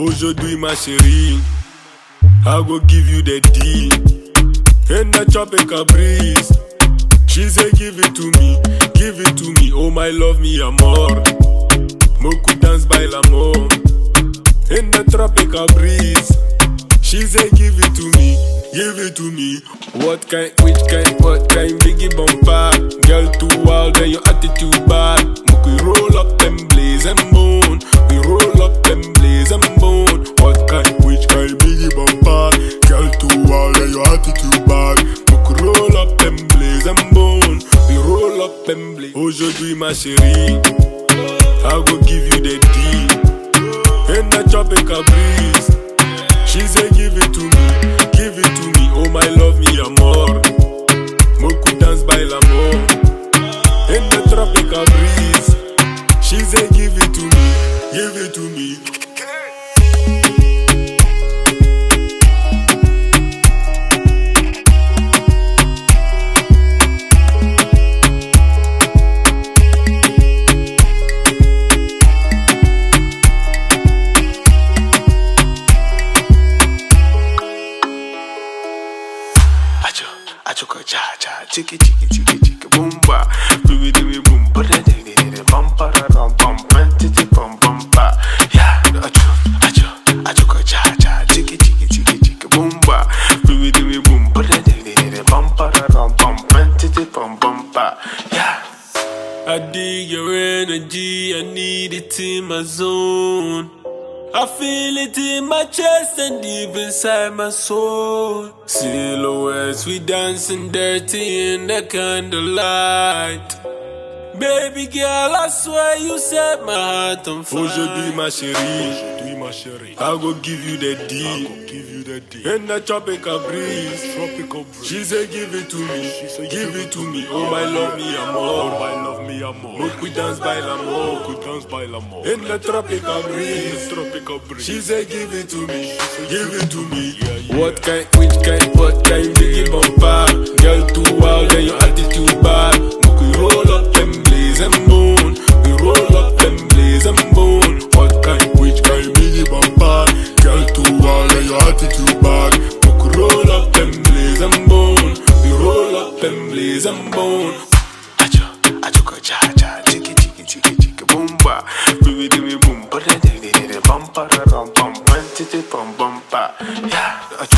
Aujourd'hui ma chérie, I go give you the D. In the tropical breeze, she say give it to me, oh my love me amor. Moku dance by l'amour. In the tropical breeze, she say give it to me. What kind, biggie bumper. Girl too wild and your attitude bad. Moku roll up them blaze and moon. We roll up them blaze and moon. What kind, biggie bumper. Girl too wild and your attitude bad. Moku roll up them blaze and moon. We roll up them blaze. Aujourd'hui ma chérie, I go give you the D. In the tropical breeze, she say give it to me, oh my love me amor. Moku dance by l'amour. In the tropical breeze, she say give it to me. Acho cha cha, chiki boom ba, baby do me boom, but then they bum ba ram bum, titi bum ba, yeah. Acho cha cha, chiki boom ba, baby do me boom, but then they bum ba ram bum, titi bum ba, yeah. I dig your energy, I need it in my zone. I feel it in my chest and deep inside my soul. Silhouettes, we dancing dirty in the candlelight. Baby girl, I swear you set my heart on fire. Aujourd'hui ma chérie, I go give you the D. In the tropical breeze, she say give it to me, oh my love me amor. Moku dance by l'amour. In the tropical breeze, she say give it to me. What kind, biggie bumper. Girl too wild and your attitude bad. Moku roll up them blaze and moon. We roll up them blaze and moon. What kind, biggie bumper. Girl too wild and your attitude bad. Moku roll up them blaze and moon. We roll up them blaze and moon. Acho cha cha, chiki boom ba, baby do me boom, but then they bum ba ram bum, titi bum ba, yeah.